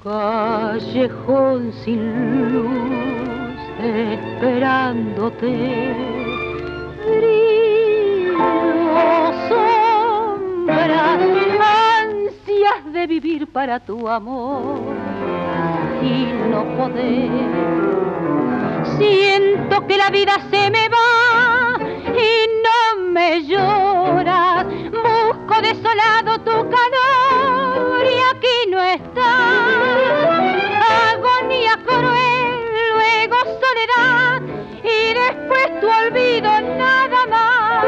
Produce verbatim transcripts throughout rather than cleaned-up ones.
Callejón sin luz, esperándote, frío, sombras, ansias de vivir para tu amor y no poder. Siento que la vida se me va y no me lloras. Busco desolado tu calor y aquí no estás. Agonía cruel, luego soledad y después tu olvido, nada más.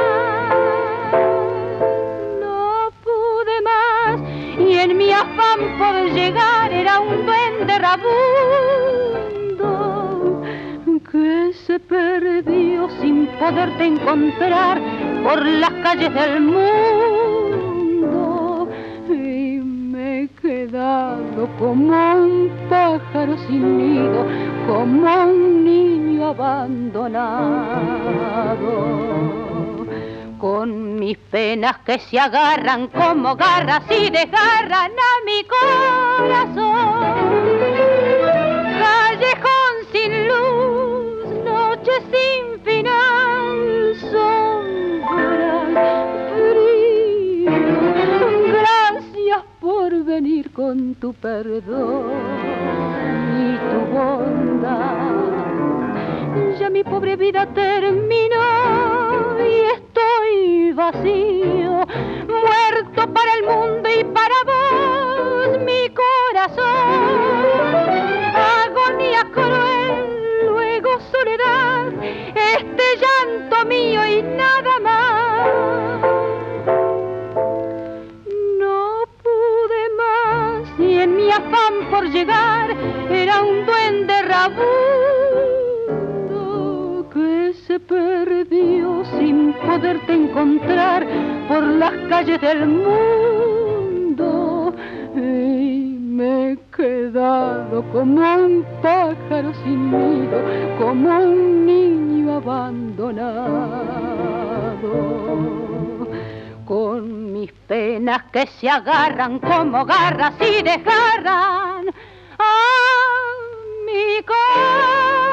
No pude más y en mi afán por llegar era un duende rabundo que se perdió sin poderte encontrar por las calles del mundo, y me he quedado como un pájaro sin nido, como un niño abandonado, con mis penas que se agarran como garras y desgarran a mi corazón. Callejón sin luz, noche sin final, sombras, frío, gracias por venir con tu perdón y tu bondad. Ya mi pobre vida terminó y estoy vacío, muerto para el mundo y para vos, mi corazón. Agonía cruel, luego soledad, este llanto mío y nada más. No pude más y en mi afán por llegar era un duende rabundo que se perdió sin poderte encontrar por las calles del mundo, y me he quedado como un pájaro sin nido, como un niño abandonado, con mis penas que se agarran como garras y desgarran a mi corazón.